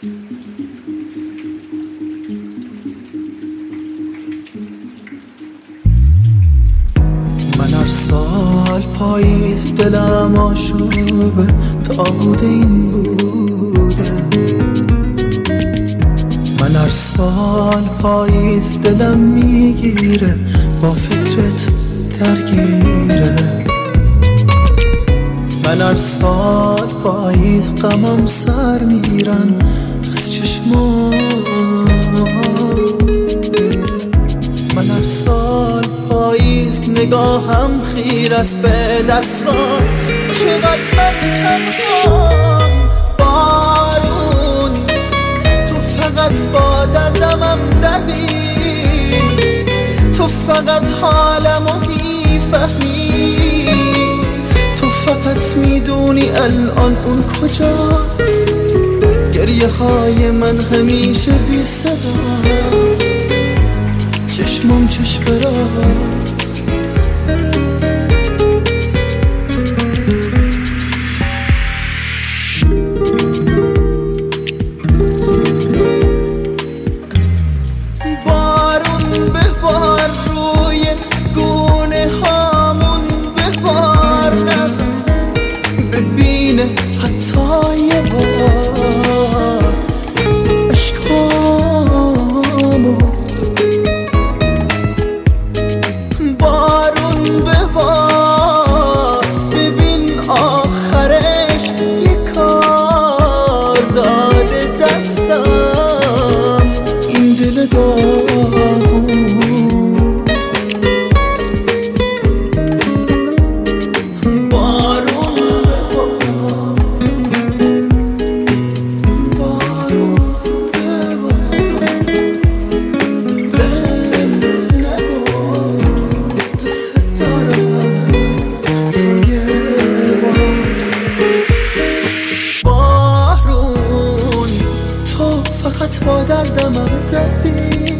من هر سال پاییز دلم آشوبه تا عود این بوده. من هر سال پاییز دلم میگیره با فکرت درگیره. من هر سال پاییز غمم سر میرن از چشمام. من هر سال پاییز نگاهم خیر است به دستان. چقدر من تنهام بارون، تو فقط با دردمم دردی، تو فقط حالمو میفهمی، تو فقط میدونی الان اون کجاست. گریه های من همیشه بی صداست، چشمم چشم راست. بارون ببار روی گونه هامون، ببار نزن ببینه حتی یه بار عشقامو. بارون ببار ببین آخرش یه کار داده دستم این دل داغون. بارون ببار بارون فقط با دردمم دردی.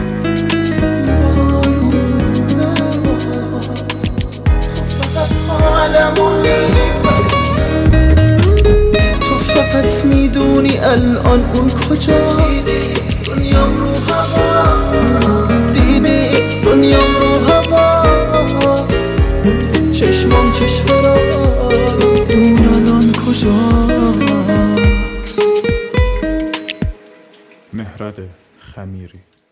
تو فقط حالمو میفهمی، تو فقط میدونی الان اون کجاست. دنیام رو هوا دیدی، دنیام رو هواست، چشمام چشم را اون الان کجاست. مهرد خمیری